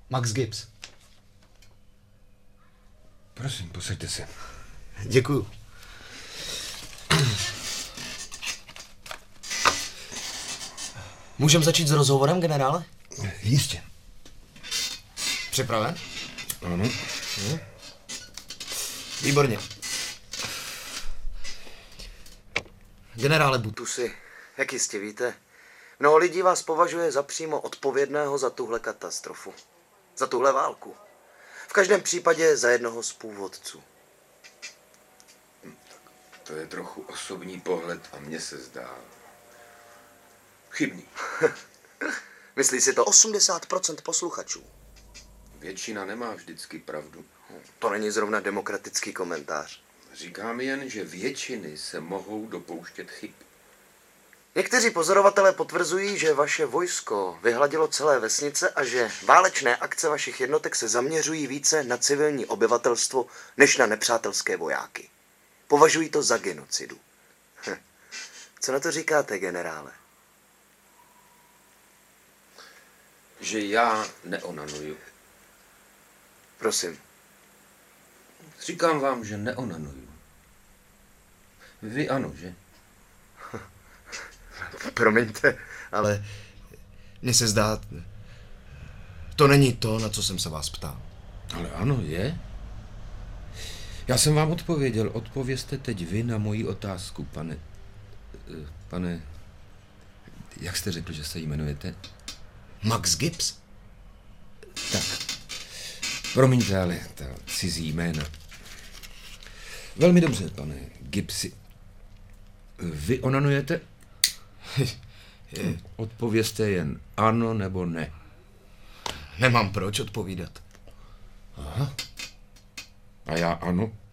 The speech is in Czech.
Max Gibbs. Prosím, posaďte se. Děkuju. Můžeme začít s rozhovorem, generále? Jistě. Připraven? Ano. Výborně. Generále Butusi, jak jistě víte, mnoho lidí vás považuje za přímo odpovědného za tuhle katastrofu. Za tuhle válku. V každém případě za jednoho z původců. To je trochu osobní pohled a mně se zdá chybný. Myslí si to 80% posluchačů. Většina nemá vždycky pravdu. To není zrovna demokratický komentář. Říkám jen, že většiny se mohou dopouštět chyb. Někteří pozorovatelé potvrzují, že vaše vojsko vyhladilo celé vesnice a že válečné akce vašich jednotek se zaměřují více na civilní obyvatelstvo než na nepřátelské vojáky. Považují to za genocidu. Co na to říkáte, generále? Že já neonanuju. Prosím. Říkám vám, že neonanuju. Vy ano, že? Promiňte, ale mně se zdá, to není to, na co jsem se vás ptal. Ale ano, je. Já jsem vám odpověděl. Odpovězte teď vy na moji otázku, pane... Jak jste řekl, že se jmenujete? Max Gibbs? Tak. Promiňte, ale ta cizí jména. Velmi dobře, pane Gibbsi. Vy onanujete? Odpovězte jen ano nebo ne. Nemám proč odpovídat. Aha. A já ano?